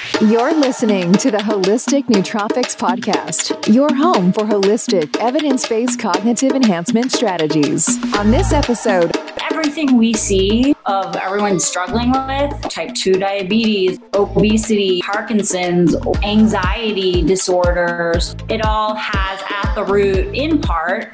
You're listening to the Holistic Nootropics Podcast, your home for holistic, evidence-based cognitive enhancement strategies. On this episode, everything we see of everyone struggling with type 2 diabetes, obesity, Parkinson's, anxiety disorders, it all has at the root, in part,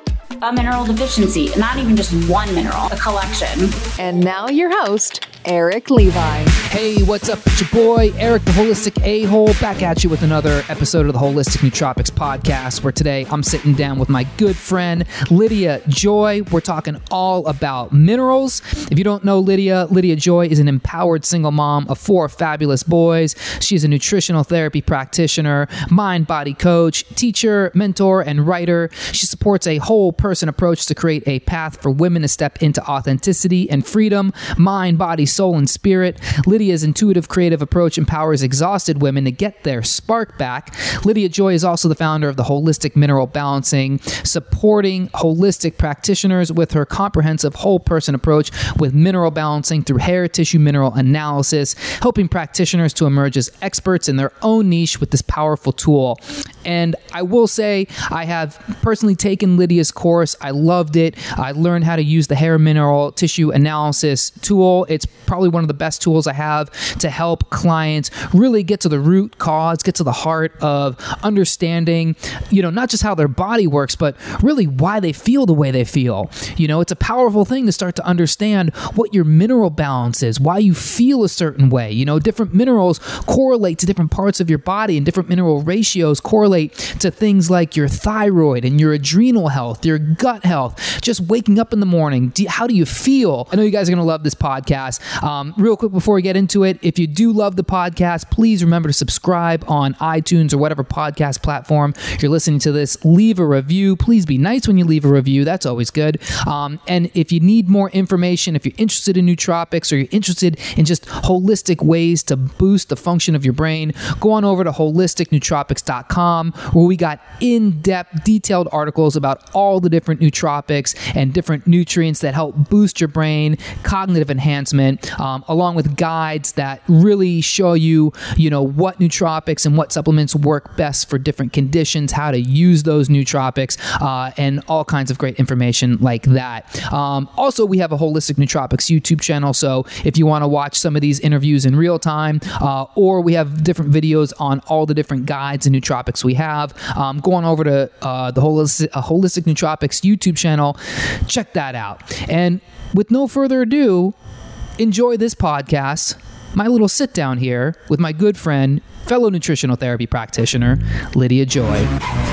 a mineral deficiency, not even just one mineral, a collection. And now your host, Eric Levi. Hey, what's up? It's your boy, Eric the Holistic A-Hole, back at you with another episode of the Holistic Nootropics Podcast, where today I'm sitting down with my good friend, Lydia Joy. We're talking all about minerals. If you don't know Lydia Joy is an empowered single mom of 4 fabulous boys. She's a nutritional therapy practitioner, mind-body coach, teacher, mentor, and writer. She supports a whole person approach to create a path for women to step into authenticity and freedom, mind, body, soul, and spirit. Lydia's intuitive creative approach empowers exhausted women to get their spark back. Lydia Joy is also the founder of the Holistic Mineral Balancing, supporting holistic practitioners with her comprehensive whole person approach with mineral balancing through hair tissue mineral analysis, helping practitioners to emerge as experts in their own niche with this powerful tool. And I will say, I have personally taken Lydia's course. I loved it. I learned how to use the hair mineral tissue analysis tool. It's probably one of the best tools I have to help clients really get to the root cause, get to the heart of understanding, not just how their body works, but really why they feel the way they feel. It's a powerful thing to start to understand what your mineral balance is, why you feel a certain way. Different minerals correlate to different parts of your body, and different mineral ratios correlate to things like your thyroid and your adrenal health, your gut health, just waking up in the morning. How do you feel? I know you guys are going to love this podcast. Real quick before we get into it, if you do love the podcast, please remember to subscribe on iTunes or whatever podcast platform you're listening to this. Leave a review. Please be nice when you leave a review. That's always good. And if you need more information, if you're interested in nootropics or you're interested in just holistic ways to boost the function of your brain, go on over to holisticnootropics.com, where we got in-depth, detailed articles about all the different nootropics and different nutrients that help boost your brain, cognitive enhancement, along with guides that really show you, what nootropics and what supplements work best for different conditions, how to use those nootropics, and all kinds of great information like that. Also, we have a Holistic Nootropics YouTube channel, so if you want to watch some of these interviews in real time, or we have different videos on all the different guides and nootropics we have, go on over to the Holistic Nootropics YouTube channel. Check that out. And with no further ado, enjoy this podcast, my little sit down here with my good friend, fellow nutritional therapy practitioner, Lydia Joy.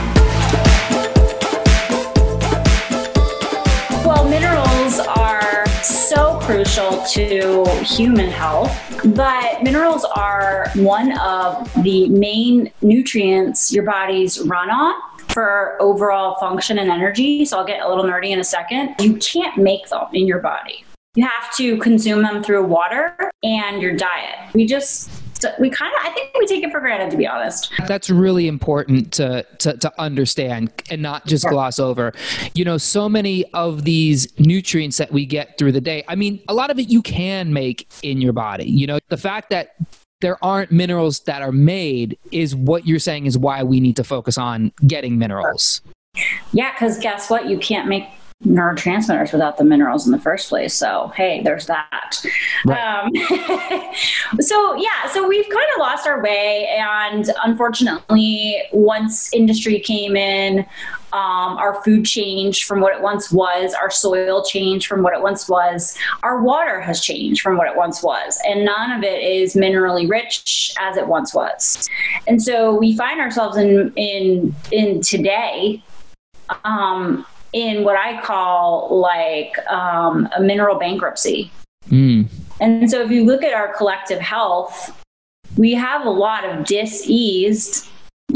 Well, minerals are so crucial to human health, but minerals are one of the main nutrients your bodies run on for overall function and energy. So I'll get a little nerdy in a second. You can't make them in your body. You have to consume them through water and your diet. I think we take it for granted, to be honest. That's really important to understand and not just gloss over. So many of these nutrients that we get through the day, a lot of it you can make in your body. The fact that there aren't minerals that are made is what you're saying is why we need to focus on getting minerals. Yeah, because guess what? You can't make neurotransmitters without the minerals in the first place. So, hey, there's that. Right. So we've kind of lost our way. And unfortunately, once industry came in, our food changed from what it once was, our soil changed from what it once was, our water has changed from what it once was, and none of it is minerally rich as it once was. And so we find ourselves in today, in what I call a mineral bankruptcy. And so if you look at our collective health, we have a lot of disease,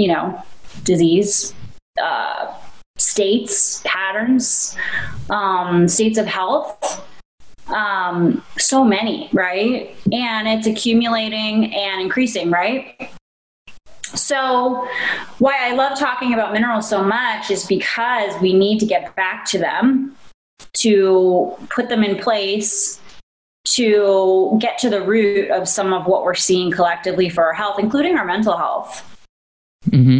states, patterns, states of health, so many, right? And it's accumulating and increasing, right? So why I love talking about minerals so much is because we need to get back to them, to put them in place to get to the root of some of what we're seeing collectively for our health, including our mental health. Mm-hmm.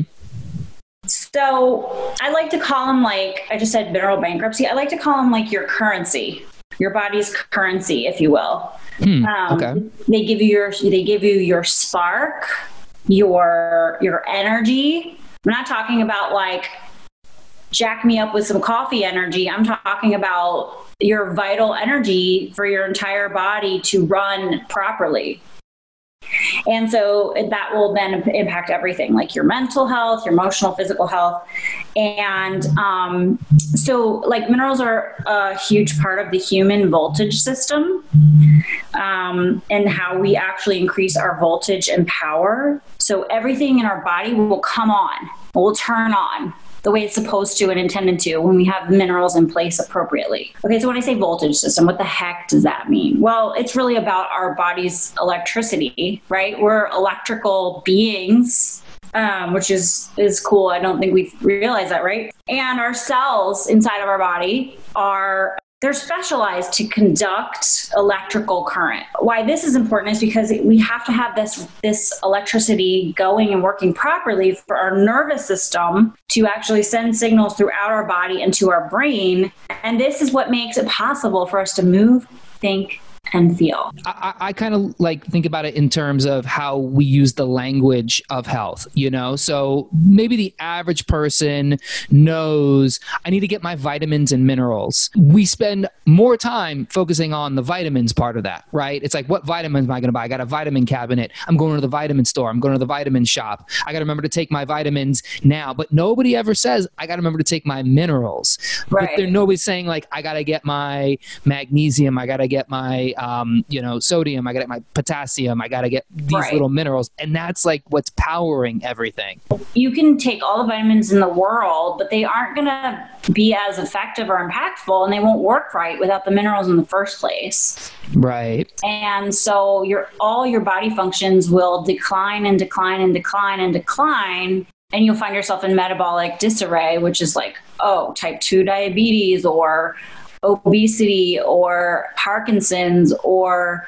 So I like to call them, like I just said, mineral bankruptcy. I like to call them like your currency, your body's currency, if you will. Okay. They give you your spark, your energy. I'm not talking about like jack me up with some coffee energy. I'm talking about your vital energy for your entire body to run properly. And so that will then impact everything, like your mental health, your emotional, physical health. And so like minerals are a huge part of the human voltage system, and how we actually increase our voltage and power. So everything in our body will come on, will turn on the way it's supposed to and intended to when we have minerals in place appropriately. Okay, so when I say voltage system, what the heck does that mean? Well, it's really about our body's electricity, right? We're electrical beings, which is cool. I don't think we've realized that, right? And our cells inside of our body they're specialized to conduct electrical current. Why this is important is because we have to have this electricity going and working properly for our nervous system to actually send signals throughout our body and to our brain. And this is what makes it possible for us to move, think, and feel. I kind of like think about it in terms of how we use the language of health, so maybe the average person knows I need to get my vitamins and minerals. We spend more time focusing on the vitamins part of that, right? It's like, what vitamins am I going to buy? I got a vitamin cabinet. I'm going to the vitamin store. I'm going to the vitamin shop. I got to remember to take my vitamins now, but nobody ever says I got to remember to take my minerals. Right. But nobody's saying like, I got to get my magnesium. I got to get my sodium, I got to get my potassium, I got to get these little minerals. And that's like what's powering everything. You can take all the vitamins in the world, but they aren't going to be as effective or impactful, and they won't work right without the minerals in the first place. Right. And so all your body functions will decline and decline and decline and decline. And you'll find yourself in metabolic disarray, which is like, type 2 diabetes or obesity or Parkinson's or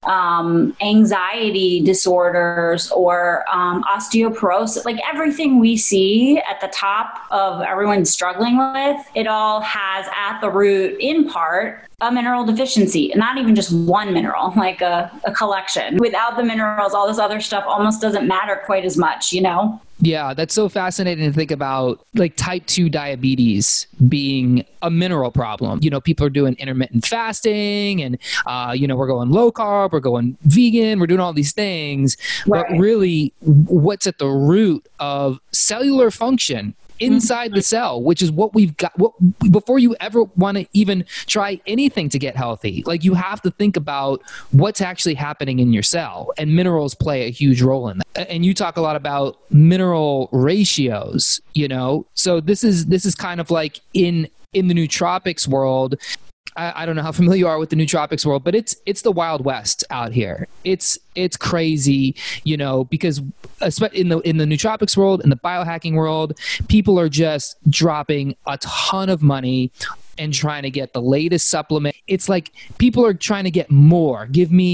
anxiety disorders or osteoporosis, like everything we see at the top of everyone struggling with, it all has at the root, in part, a mineral deficiency, and not even just one mineral, like a collection. Without the minerals, all this other stuff almost doesn't matter quite as much, Yeah, that's so fascinating to think about, like type 2 diabetes being a mineral problem. People are doing intermittent fasting and, we're going low carb, we're going vegan, we're doing all these things. Right. But really, what's at the root of cellular function inside the cell, which is what we've got. Before you ever want to even try anything to get healthy, like you have to think about what's actually happening in your cell, and minerals play a huge role in that. And you talk a lot about mineral ratios, so this is kind of like in the nootropics world. I don't know how familiar you are with the nootropics world, but it's the Wild West out here. It's crazy, because in the nootropics world, in the biohacking world, people are just dropping a ton of money and trying to get the latest supplement. It's like people are trying to get more.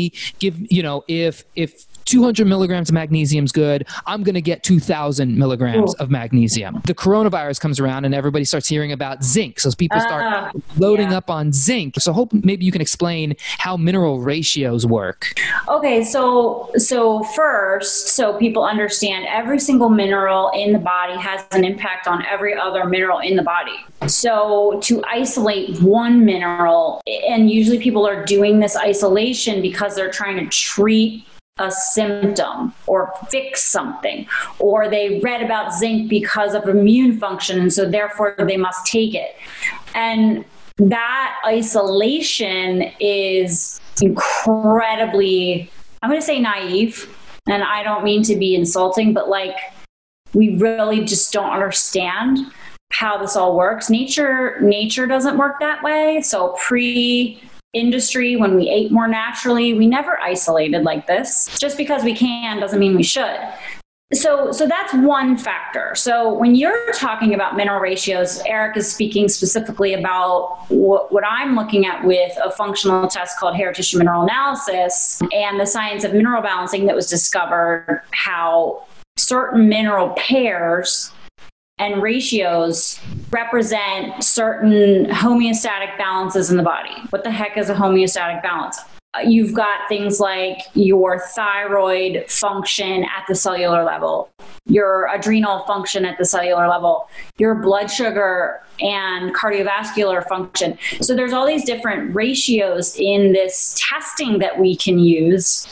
If 200 milligrams of magnesium is good, I'm going to get 2,000 milligrams of magnesium. The coronavirus comes around and everybody starts hearing about zinc. So people start loading up on zinc. So hope maybe you can explain how mineral ratios work. Okay, so first, so people understand every single mineral in the body has an impact on every other mineral in the body. So to isolate one mineral, and usually people are doing this isolation because they're trying to treat a symptom or fix something, or they read about zinc because of immune function, and so therefore they must take it. And that isolation is incredibly, I'm going to say naive, and I don't mean to be insulting, but like we really just don't understand how this all works. Nature doesn't work that way. So pre-industry, when we ate more naturally, we never isolated like this. Just because we can doesn't mean we should. So that's one factor. So when you're talking about mineral ratios, Eric is speaking specifically about what I'm looking at with a functional test called hair tissue mineral analysis and the science of mineral balancing that was discovered, how certain mineral pairs and ratios represent certain homeostatic balances in the body. What the heck is a homeostatic balance? You've got things like your thyroid function at the cellular level, your adrenal function at the cellular level, your blood sugar and cardiovascular function. So there's all these different ratios in this testing that we can use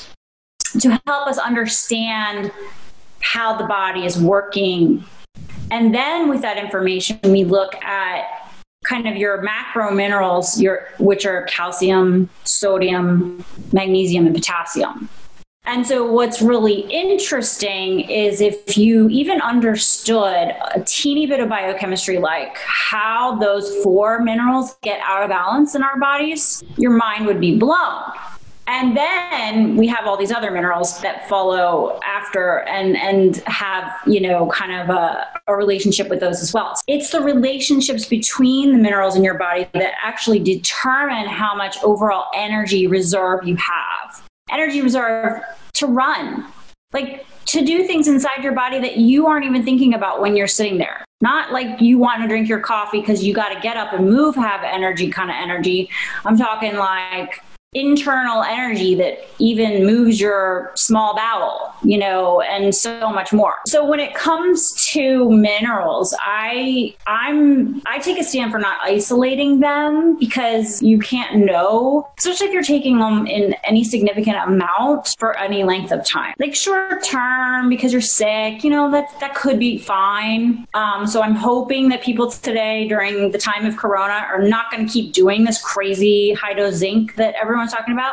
to help us understand how the body is working. And then with that information, we look at kind of your macro minerals, which are calcium, sodium, magnesium, and potassium. And so what's really interesting is if you even understood a teeny bit of biochemistry, like how those 4 minerals get out of balance in our bodies, your mind would be blown. And then we have all these other minerals that follow after and have, kind of a relationship with those as well. It's the relationships between the minerals in your body that actually determine how much overall energy reserve you have. Energy reserve to run, like to do things inside your body that you aren't even thinking about when you're sitting there. Not like you want to drink your coffee because you got to get up and move, have energy kind of energy. I'm talking like internal energy that even moves your small bowel, and so much more. So when it comes to minerals, I take a stand for not isolating them because you can't know, especially if you're taking them in any significant amount for any length of time. Like short term, because you're sick, that could be fine. So I'm hoping that people today during the time of Corona are not going to keep doing this crazy high dose zinc that everyone's talking about.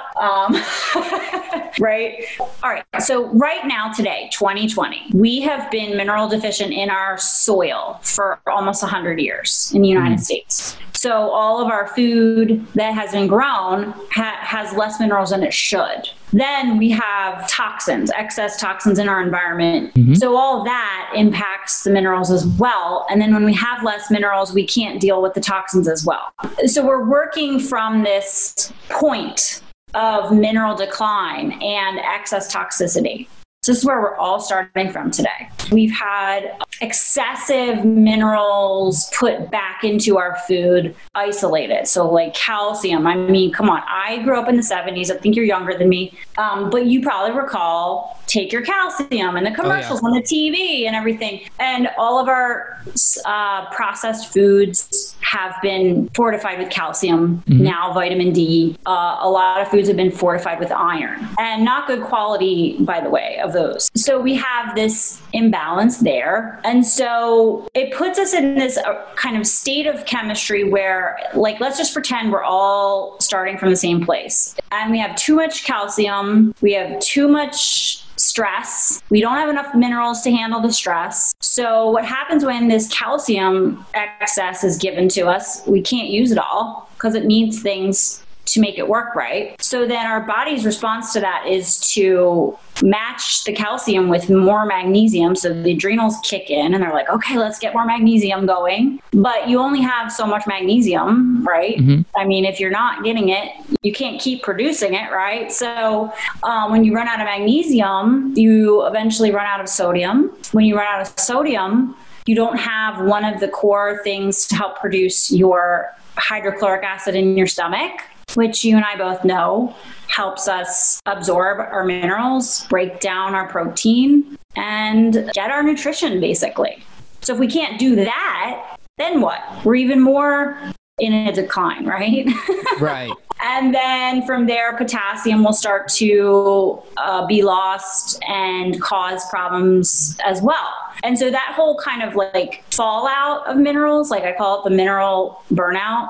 Right? All right. So right now, today, 2020, we have been mineral deficient in our soil for almost 100 years in the United States. So all of our food that has been grown has less minerals than it should. Then we have toxins, excess toxins in our environment. So all of that impacts the minerals as well. And then when we have less minerals, we can't deal with the toxins as well. So we're working from this point of mineral decline and excess toxicity. So this is where we're all starting from today. We've had excessive minerals put back into our food, isolated. So like calcium. I mean, come on. I grew up in the 70s. I think you're younger than me. But you probably recall Take Your Calcium and the commercials on the TV and everything. And all of our processed foods have been fortified with calcium, now vitamin D. A lot of foods have been fortified with iron. And not good quality, by the way, of those. So we have this imbalance there. And so it puts us in this kind of state of chemistry where, like, let's just pretend we're all starting from the same place. And we have too much calcium. We have too much stress. We don't have enough minerals to handle the stress. So what happens when this calcium excess is given to us, we can't use it all because it needs things to make it work right. So then our body's response to that is to match the calcium with more magnesium. So the adrenals kick in and they're like, okay, let's get more magnesium going. But you only have so much magnesium, right? I mean, if you're not getting it, you can't keep producing it, right? So when you run out of magnesium, you eventually run out of sodium. When you run out of sodium, you don't have one of the core things to help produce your hydrochloric acid in your stomach, which you and I both know helps us absorb our minerals, break down our protein, and get our nutrition, basically. So if we can't do that, then what? We're even more in a decline, right? Right. And then from there, potassium will start to be lost and cause problems as well. And so that whole kind of like fallout of minerals, like I call it the mineral burnout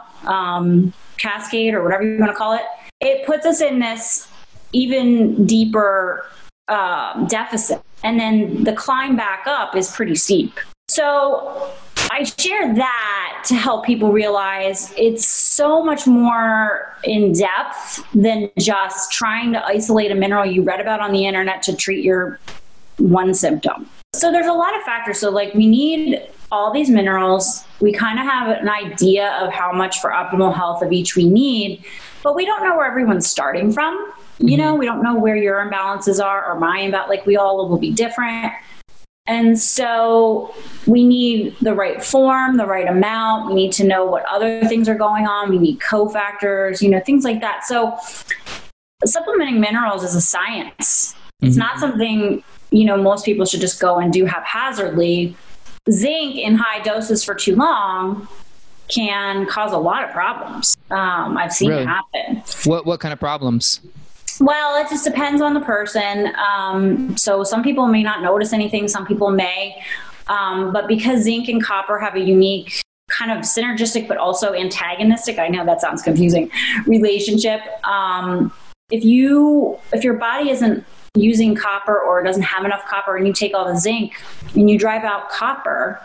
cascade or whatever you want to call it, it puts us in this even deeper deficit. And then the climb back up is pretty steep. So I share that to help people realize it's so much more in depth than just trying to isolate a mineral you read about on the internet to treat your one symptom. So there's a lot of factors. So like we need all these minerals. We kind of have an idea of how much for optimal health of each we need, but we don't know where everyone's starting from. You know, we don't know where your imbalances are or my imbalance. Like we all will be different. And so we need the right form, the right amount. We need to know what other things are going on. We need cofactors, you know, things like that. So supplementing minerals is a science. It's not something, you know, most people should just go and do haphazardly. Zinc in high doses for too long can cause a lot of problems. I've seen it happen. What kind of problems? Well, it just depends on the person. So some people may not notice anything. Some people may. But because zinc and copper have a unique kind of synergistic, but also antagonistic, I know that sounds confusing, relationship. If your body isn't using copper or doesn't have enough copper and you take all the zinc and you drive out copper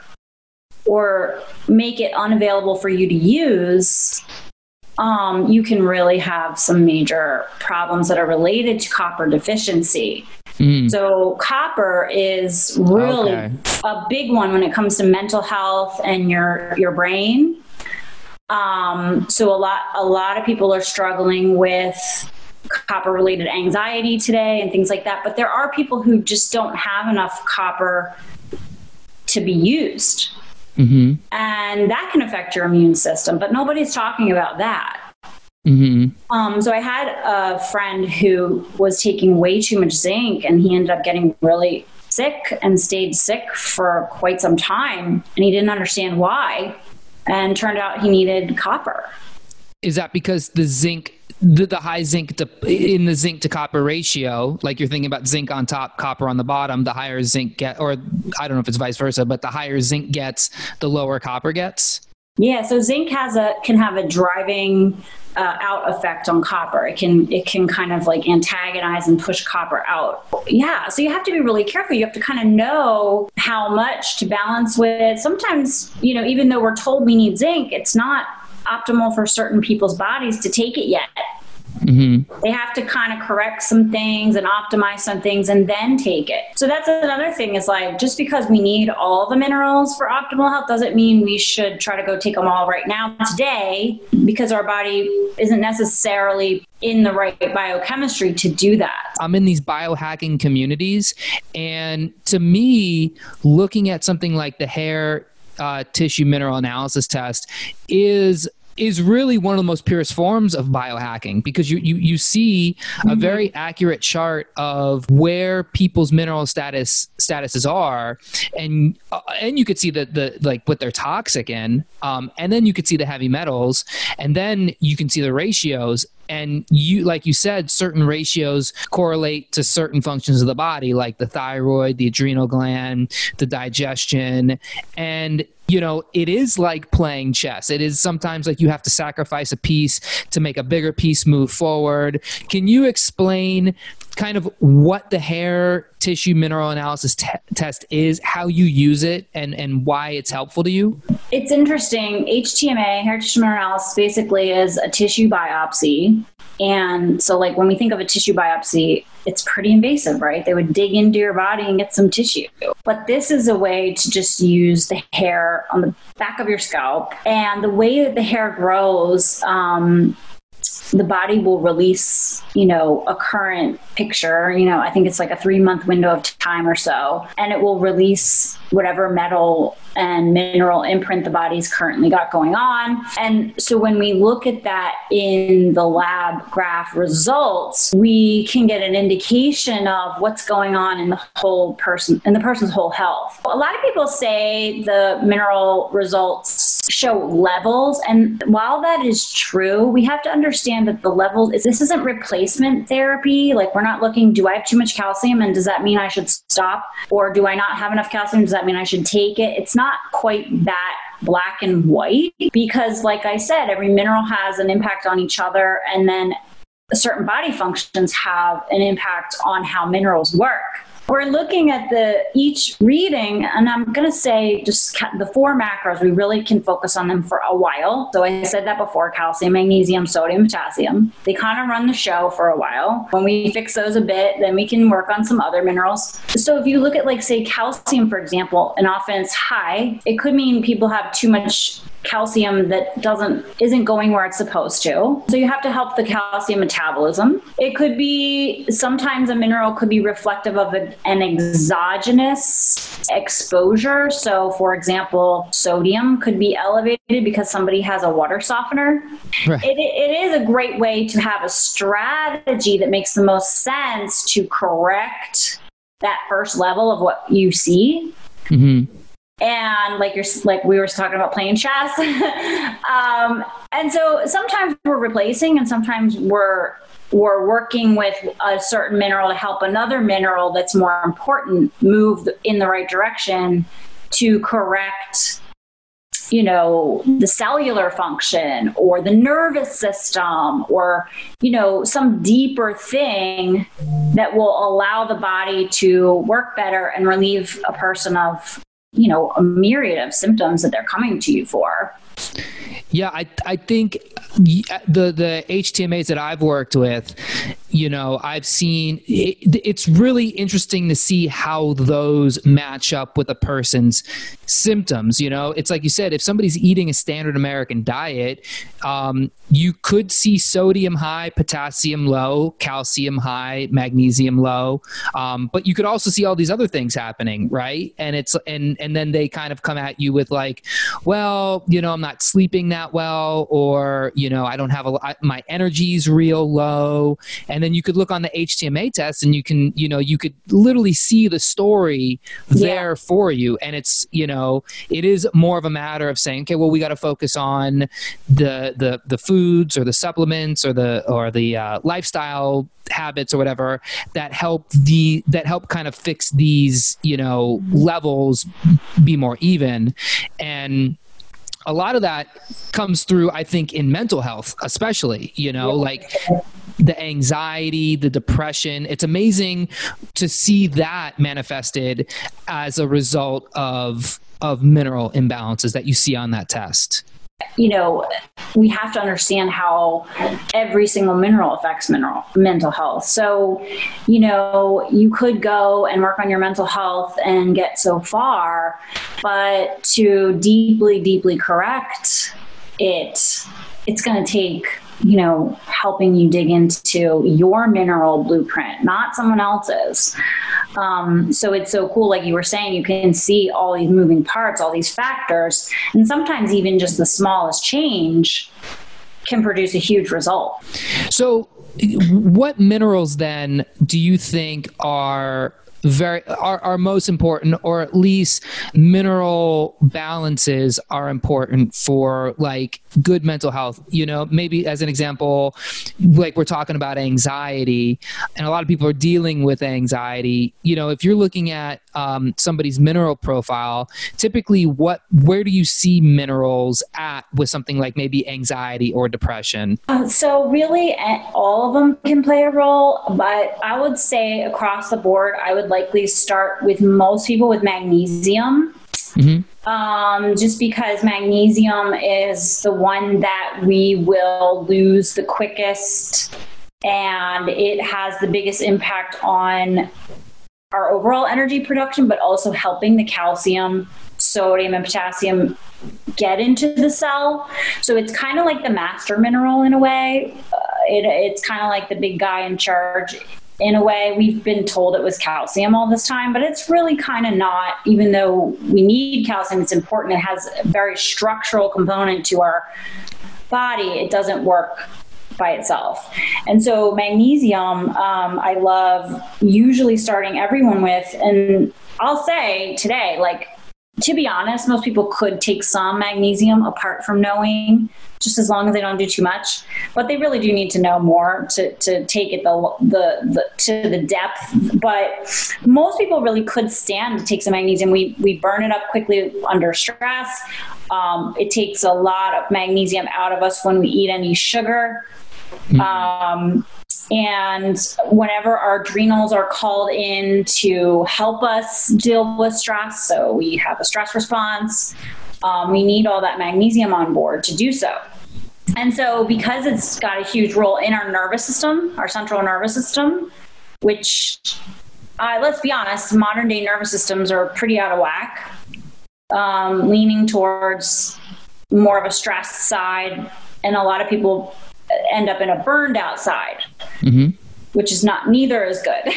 or make it unavailable for you to use, you can really have some major problems that are related to copper deficiency. So copper is really a big one when it comes to mental health and your brain. So a lot of people are struggling with copper related anxiety today and things like that. But there are people who just don't have enough copper to be used. And that can affect your immune system, but nobody's talking about that. So I had a friend who was taking way too much zinc and he ended up getting really sick and stayed sick for quite some time. And he didn't understand why. And turned out he needed copper. Is that because the zinc, the high zinc in the zinc to copper ratio, like you're thinking about zinc on top, copper on the bottom, the higher zinc or I don't know if it's vice versa, but the higher zinc gets, the lower copper gets? Yeah, so zinc can have a driving out effect on copper. It can kind of like antagonize and push copper out. Yeah, so you have to be really careful. You have to kind of know how much to balance with. Sometimes, you know, even though we're told we need zinc, it's not optimal for certain people's bodies to take it yet. They have to kind of correct some things and optimize some things and then take it. So that's another thing is like, just because we need all the minerals for optimal health doesn't mean we should try to go take them all right now today, because our body isn't necessarily in the right biochemistry to do that. I'm in these biohacking communities, and to me, looking at something like the hair tissue mineral analysis test is really one of the most purest forms of biohacking, because you see a very accurate chart of where people's mineral statuses are, and you could see the like what they're toxic in, and then you could see the heavy metals, and then you can see the ratios. And like you said, certain ratios correlate to certain functions of the body, like the thyroid, the adrenal gland, the digestion. And, you know, it is like playing chess. It is sometimes like you have to sacrifice a piece to make a bigger piece move forward. Can you explain kind of what the hair tissue mineral analysis test is, how you use it, and why it's helpful to you? It's interesting. HTMA, hair tissue mineral analysis, basically is a tissue biopsy. And so like when we think of a tissue biopsy, it's pretty invasive, right? They would dig into your body and get some tissue. But this is a way to just use the hair on the back of your scalp. And the way that the hair grows, the body will release, you know, a current picture, you know, I think it's like a 3-month window of time or so, and it will release whatever metal and mineral imprint the body's currently got going on. And so when we look at that in the lab graph results, we can get an indication of what's going on in the whole person, in the person's whole health. A lot of people say the mineral results show levels. And while that is true, we have to understand that the levels, this isn't replacement therapy. Like we're not looking, do I have too much calcium and does that mean I should stop? Or do I not have enough calcium? Does that mean I should take it? It's not quite that black and white, because like I said, every mineral has an impact on each other, and then certain body functions have an impact on how minerals work. we're looking at each reading, and I'm going to say just the 4 macros, we really can focus on them for a while. So I said that before: calcium, magnesium, sodium, potassium. They kind of run the show for a while. When we fix those a bit, then we can work on some other minerals. So if you look at, like, say, calcium, for example, and often it's high, it could mean people have too much calcium that isn't going where it's supposed to. So you have to help the calcium metabolism. It could be, sometimes a mineral could be reflective of an exogenous exposure. So for example, sodium could be elevated because somebody has a water softener. Right. It is a great way to have a strategy that makes the most sense to correct that first level of what you see. Mm-hmm. And like we were talking about playing chess. And so sometimes we're replacing, and sometimes we're working with a certain mineral to help another mineral that's more important move in the right direction to correct, the cellular function or the nervous system, or, some deeper thing that will allow the body to work better and relieve a person of, a myriad of symptoms that they're coming to you for. Yeah, I think the HTMAs that I've worked with, I've seen it's really interesting to see how those match up with a person's symptoms. It's like you said, if somebody's eating a standard American diet, you could see sodium high, potassium low, calcium high, magnesium low, but you could also see all these other things happening, right? And it's and then they kind of come at you with like, well, I'm not sleeping that well, or I don't have my energy's real low. And then you could look on the HTMA test, and you can you could literally see the story there for you. And it's it is more of a matter of saying, okay, well, we got to focus on the foods or the supplements or the lifestyle habits or whatever that help kind of fix these levels be more even. And a lot of that comes through, I think, in mental health, especially, like the anxiety, the depression. It's amazing to see that manifested as a result of mineral imbalances that you see on that test. We have to understand how every single mineral affects mental health. So, you could go and work on your mental health and get so far, but to deeply, deeply correct it, it's going to take, helping you dig into your mineral blueprint, not someone else's. So it's so cool. Like you were saying, you can see all these moving parts, all these factors, and sometimes even just the smallest change can produce a huge result. So what minerals then do you think are most important, or at least mineral balances are important for like good mental health? Maybe as an example, like we're talking about anxiety, and a lot of people are dealing with anxiety. If you're looking at somebody's mineral profile, typically where do you see minerals at with something like maybe anxiety or depression? So really all of them can play a role, but I would say across the board, I would likely start with most people with magnesium. Mm-hmm. Just because magnesium is the one that we will lose the quickest, and it has the biggest impact on our overall energy production, but also helping the calcium, sodium, and potassium get into the cell. So it's kind of like the master mineral in a way. It's kind of like the big guy in charge. In a way, we've been told it was calcium all this time, but it's really kind of not. Even though we need calcium, it's important. It has a very structural component to our body. It doesn't work by itself. And so magnesium, I love usually starting everyone with, and I'll say today, like, to be honest, most people could take some magnesium apart from knowing, just as long as they don't do too much. But they really do need to know more to take it to the depth. But most people really could stand to take some magnesium. We burn it up quickly under stress. It takes a lot of magnesium out of us when we eat any sugar. And whenever our adrenals are called in to help us deal with stress, so we have a stress response, we need all that magnesium on board to do so. And so because it's got a huge role in our nervous system, our central nervous system, which, let's be honest, modern day nervous systems are pretty out of whack, leaning towards more of a stressed side. And a lot of people end up in a burned out side, which is neither is good.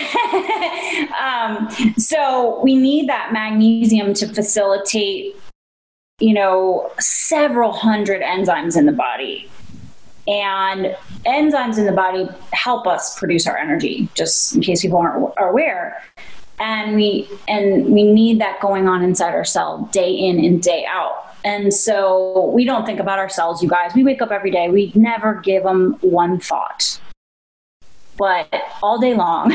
So we need that magnesium to facilitate, several hundred enzymes in the body. And enzymes in the body help us produce our energy, just in case people aren't aware. And we need that going on inside our cell day in and day out. And so we don't think about our cells, you guys. We wake up every day. We never give them one thought. But all day long,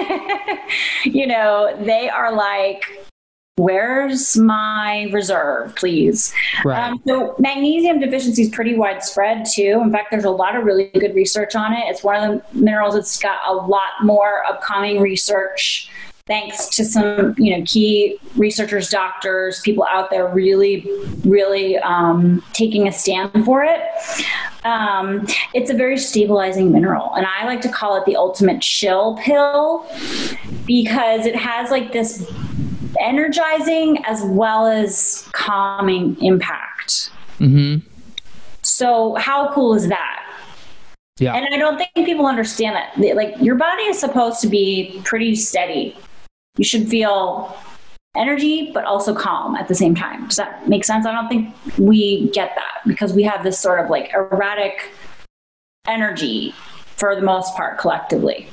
they are like, where's my reserve, please? Right. So magnesium deficiency is pretty widespread too. In fact, there's a lot of really good research on it. It's one of the minerals that's got a lot more upcoming research, thanks to some, key researchers, doctors, people out there really, really taking a stand for it. It's a very stabilizing mineral, and I like to call it the ultimate chill pill because it has like this energizing as well as calming impact. So how cool is that? Yeah. And I don't think people understand that. Like, your body is supposed to be pretty steady. You should feel energy, but also calm at the same time. Does that make sense? I don't think we get that because we have this sort of like erratic energy for the most part collectively.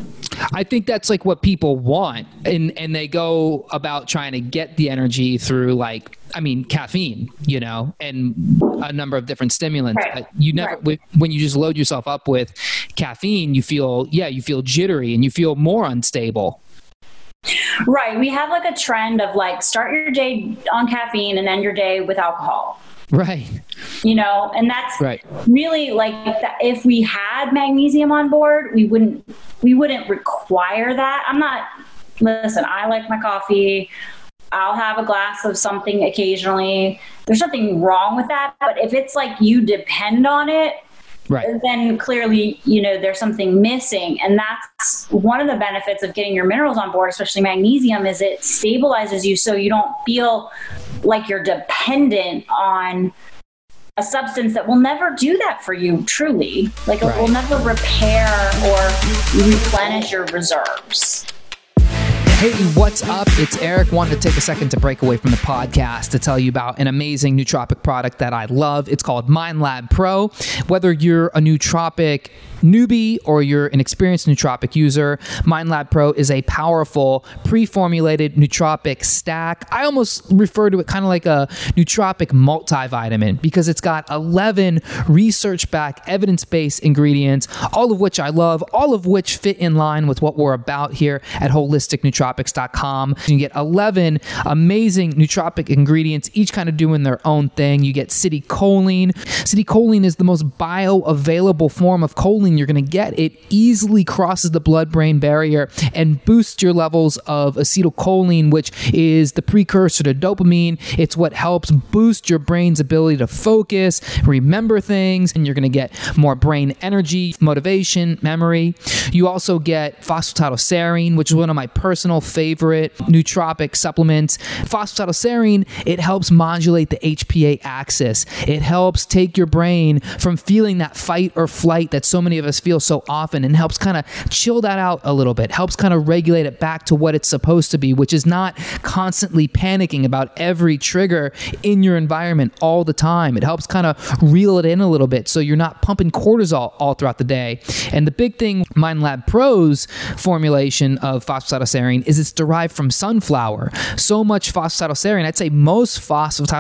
I think that's like what people want, and they go about trying to get the energy through caffeine, and a number of different stimulants. Right. You never, when you just load yourself up with caffeine, you feel jittery and you feel more unstable. Right. We have like a trend of like start your day on caffeine and end your day with alcohol. Right. And that's right. Really like that. If we had magnesium on board, we wouldn't require that. Listen, I like my coffee. I'll have a glass of something occasionally. There's nothing wrong with that. But if it's like you depend on it, right, then clearly, there's something missing. And that's one of the benefits of getting your minerals on board, especially magnesium, is it stabilizes you so you don't feel like you're dependent on a substance that will never do that for you, truly. Like, it will never repair or replenish your reserves. Hey, what's up? It's Eric. Wanted to take a second to break away from the podcast to tell you about an amazing nootropic product that I love. It's called MindLab Pro. Whether you're a nootropic newbie or you're an experienced nootropic user, MindLab Pro is a powerful pre-formulated nootropic stack. I almost refer to it kind of like a nootropic multivitamin because it's got 11 research-backed, evidence-based ingredients, all of which I love, all of which fit in line with what we're about here at holisticnootropics.com. You can get 11 amazing nootropic ingredients, each kind of doing their own thing. You get citicoline. Citicoline is the most bioavailable form of choline you're going to get. It easily crosses the blood-brain barrier and boosts your levels of acetylcholine, which is the precursor to dopamine. It's what helps boost your brain's ability to focus, remember things, and you're going to get more brain energy, motivation, memory. You also get phosphatidylserine, which is one of my personal favorite nootropic supplements. Phosphatidylserine, it helps modulate the HPA axis. It helps take your brain from feeling that fight or flight that so many of us feel so often and helps kind of chill that out a little bit, helps kind of regulate it back to what it's supposed to be, which is not constantly panicking about every trigger in your environment all the time. It helps kind of reel it in a little bit so you're not pumping cortisol all throughout the day. And the big thing, MindLab Pro's formulation of phosphatidylserine is it's derived from sunflower. So much phosphatidylserine, I'd say most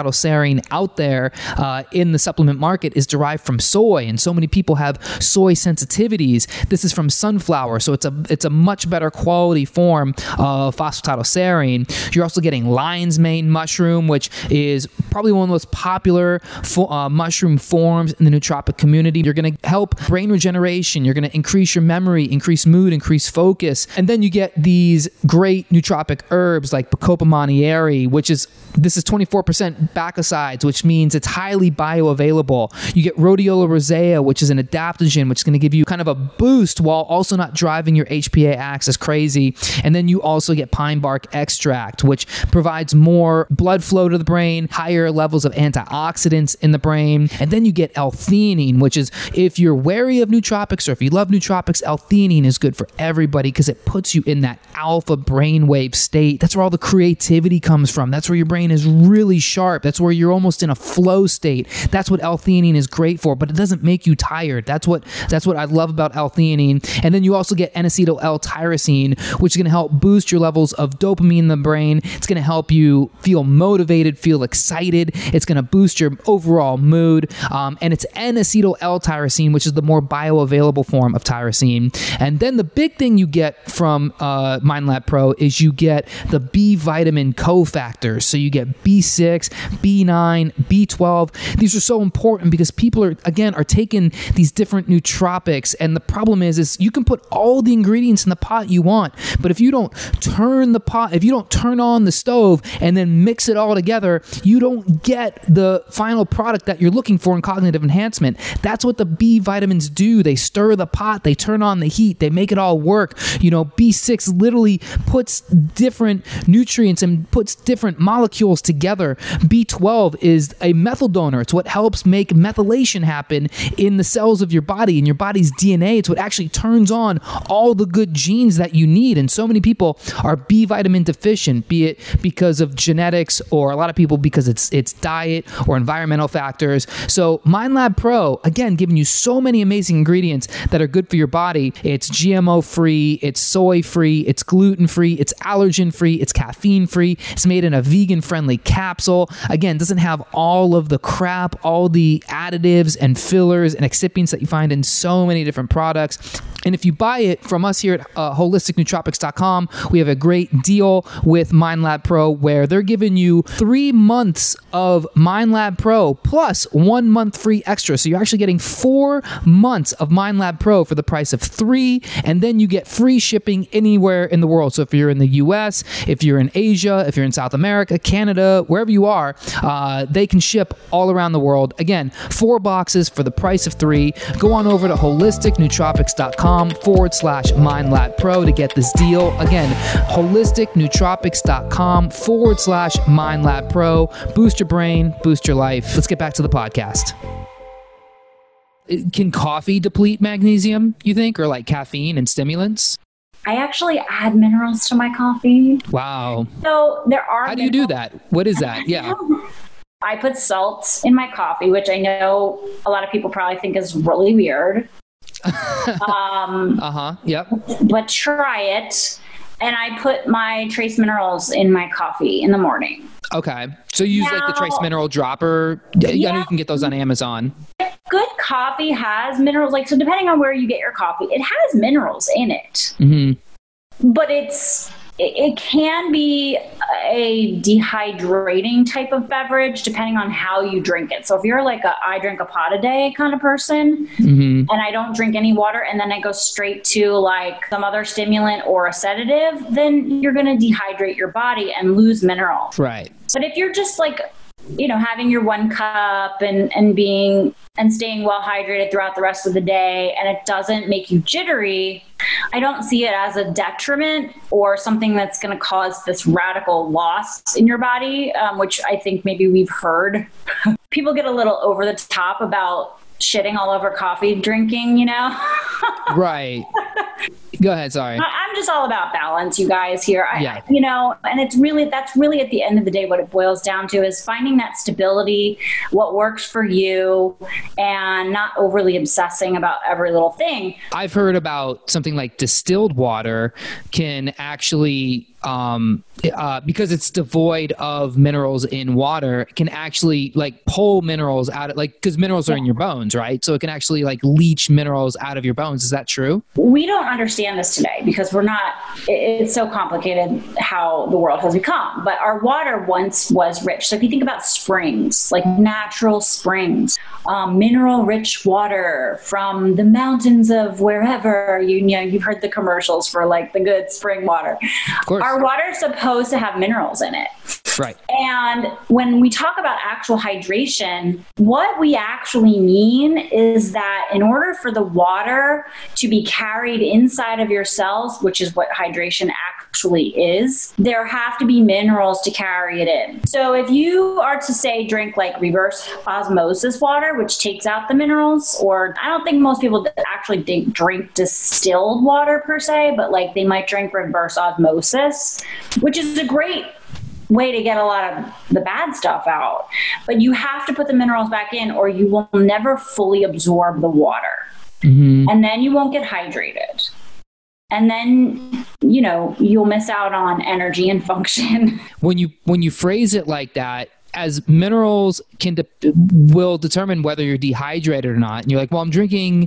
phosphatidylserine out there in the supplement market is derived from soy, and so many people have soy sensitivity sensitivities, this is from sunflower. So it's a much better quality form of phosphatidylserine. You're also getting lion's mane mushroom, which is probably one of the most popular mushroom forms in the nootropic community. You're going to help brain regeneration. You're going to increase your memory, increase mood, increase focus. And then you get these great nootropic herbs like Bacopa monnieri, this is 24% bacosides, which means it's highly bioavailable. You get Rhodiola rosea, which is an adaptogen, which is going to give you kind of a boost while also not driving your HPA axis crazy. And then you also get pine bark extract, which provides more blood flow to the brain, higher levels of antioxidants in the brain. And then you get L-theanine, which is, if you're wary of nootropics or if you love nootropics, L-theanine is good for everybody because it puts you in that alpha brainwave state. That's where all the creativity comes from. That's where your brain is really sharp. That's where you're almost in a flow state. That's what L-theanine is great for, but it doesn't make you tired. That's what I love about L-theanine. And then you also get N-acetyl L-tyrosine, which is going to help boost your levels of dopamine in the brain. It's going to help you feel motivated, feel excited. It's going to boost your overall mood. And it's N-acetyl L-tyrosine, which is the more bioavailable form of tyrosine. And then the big thing you get from MindLab Pro is you get the B vitamin cofactors. So you get B6, B9, B12. These are so important because people are taking these different nootropics, and the problem is you can put all the ingredients in the pot you want, but if you don't turn on the stove and then mix it all together, you don't get the final product that you're looking for in cognitive enhancement. That's what the B vitamins do. They stir the pot, they turn on the heat, they make it all work. B6 literally puts different nutrients and puts different molecules together. B12 is a methyl donor. It's what helps make methylation happen in the cells of your body, in your body's DNA. It's what actually turns on all the good genes that you need. And so many people are B vitamin deficient, be it because of genetics or a lot of people because it's diet or environmental factors. So MindLab Pro, again, giving you so many amazing ingredients that are good for your body. It's GMO free, it's soy free, it's gluten free, it's allergen free, it's caffeine free. It's made in a vegan friendly capsule. Again, doesn't have all of the crap, all the additives and fillers and excipients that you find in so many different products. And if you buy it from us here at holisticnootropics.com, we have a great deal with MindLab Pro where they're giving you 3 months of MindLab Pro plus 1 month free extra. So you're actually getting 4 months of MindLab Pro for the price of 3, and then you get free shipping anywhere in the world. So if you're in the US, if you're in Asia, if you're in South America, Canada, wherever you are, they can ship all around the world. Again, 4 boxes for the price of 3. Go on over to holisticnootropics.com/MindLab Pro to get this deal. Again, holisticnootropics.com/MindLab Pro. Boost your brain, boost your life. Let's get back to the podcast. Can coffee deplete magnesium, you think, or like caffeine and stimulants? I actually add minerals to my coffee. Wow. So there are. How do you do that? What is that? Yeah. I put salt in my coffee, which I know a lot of people probably think is really weird. Yep. But try it. And I put my trace minerals in my coffee in the morning. Okay. So you use like the trace mineral dropper. Yeah. I know you can get those on Amazon. Good coffee has minerals. So depending on where you get your coffee, it has minerals in it. Mm-hmm. But it can be a dehydrating type of beverage depending on how you drink it. So if you're like I drink a pot a day kind of person, mm-hmm. and I don't drink any water and then I go straight to like some other stimulant or a sedative, then you're going to dehydrate your body and lose minerals. Right. But if you're just like, having your 1 cup and staying well hydrated throughout the rest of the day, and it doesn't make you jittery, I don't see it as a detriment or something that's going to cause this radical loss in your body, which I think maybe we've heard. People get a little over the top about shitting all over coffee drinking, Right. Go ahead. Sorry. I'm just all about balance, you guys here. Yeah. And that's really at the end of the day, what it boils down to is finding that stability, what works for you, and not overly obsessing about every little thing. I've heard about something like distilled water can actually because it's devoid of minerals in water, can actually like pull minerals out of, like, because minerals are in your bones, right? So it can actually like leach minerals out of your bones. Is that true? We don't understand this today because it's so complicated how the world has become. But our water once was rich. So if you think about springs, like natural springs, mineral rich water from the mountains of wherever, you've heard the commercials for like the good spring water. Of course. Our water is supposed to have minerals in it. Right. And when we talk about actual hydration, what we actually mean is that in order for the water to be carried inside of your cells, which is what hydration actually is, there have to be minerals to carry it in. So if you are to say drink like reverse osmosis water, which takes out the minerals, or I don't think most people actually drink distilled water per se, but like they might drink reverse osmosis, which is a great way to get a lot of the bad stuff out. But you have to put the minerals back in or you will never fully absorb the water. Mm-hmm. And then you won't get hydrated. And then, you'll miss out on energy and function. When you phrase it like that, as minerals will determine whether you're dehydrated or not. And you're like, well, I'm drinking,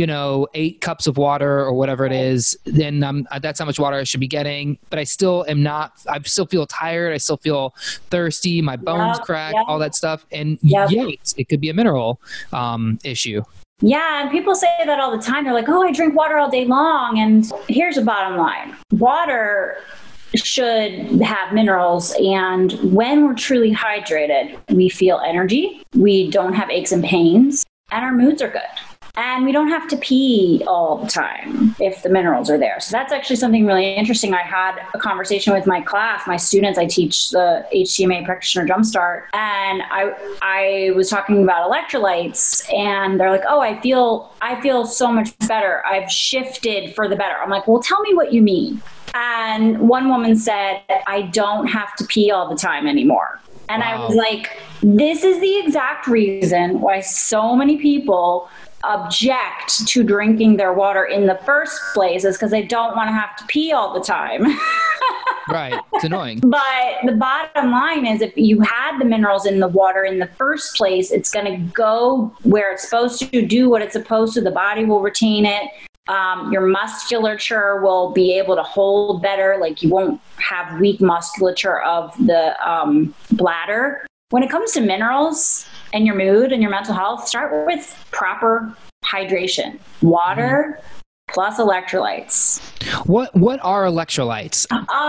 8 cups of water or whatever it is. Then that's how much water I should be getting. But I still am not, I still feel tired. I still feel thirsty. My bones crack, all that stuff. And it could be a mineral issue. Yeah, and people say that all the time. They're like, oh, I drink water all day long. And here's the bottom line. Water should have minerals, and when we're truly hydrated, we feel energy, we don't have aches and pains, and our moods are good. And we don't have to pee all the time if the minerals are there. So that's actually something really interesting. I had a conversation with my class, my students. I teach the HTMA Practitioner Jumpstart, and I was talking about electrolytes, and they're like, oh, I feel so much better. I've shifted for the better. I'm like, well, tell me what you mean. And one woman said, I don't have to pee all the time anymore. And wow. I was like, this is the exact reason why so many people object to drinking their water in the first place, is because they don't want to have to pee all the time. Right. It's annoying. But the bottom line is, if you had the minerals in the water in the first place, it's going to go where it's supposed to, do what it's supposed to. The body will retain it. Your musculature will be able to hold better. Like, you won't have weak musculature of the bladder. When it comes to minerals and your mood and your mental health, start with proper hydration. Water plus electrolytes. What are electrolytes?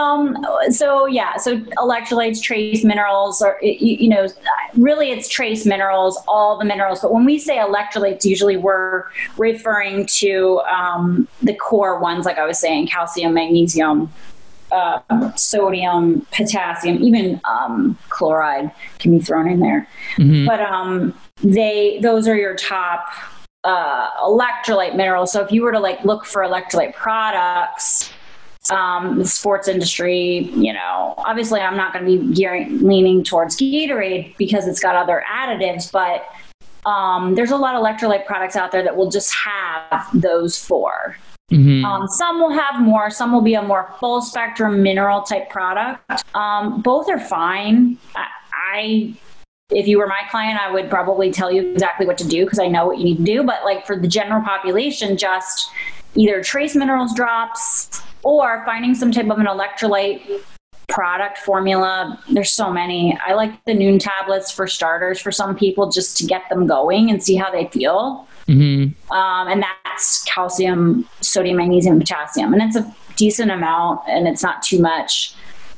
So electrolytes, trace minerals, or really it's trace minerals, all the minerals. But when we say electrolytes, usually we're referring to the core ones, like I was saying, calcium, magnesium, sodium, potassium, even chloride can be thrown in there. Mm-hmm. But those are your top electrolyte minerals. So if you were to look for electrolyte products, the sports industry, obviously I'm not going to be leaning towards Gatorade because it's got other additives, but there's a lot of electrolyte products out there that will just have those four. Mm-hmm. Some will have more, some will be a more full spectrum mineral type product. Both are fine. If you were my client, I would probably tell you exactly what to do because I know what you need to do. But for the general population, just either trace minerals drops or finding some type of an electrolyte product formula. There's so many. I like the Noon tablets for starters for some people, just to get them going and see how they feel. Mm-hmm. And that's calcium, sodium, magnesium, potassium. And it's a decent amount and it's not too much.